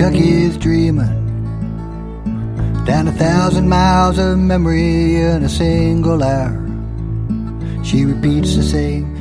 Kentucky is dreaming, down 1,000 miles of memory in a single hour. She repeats the same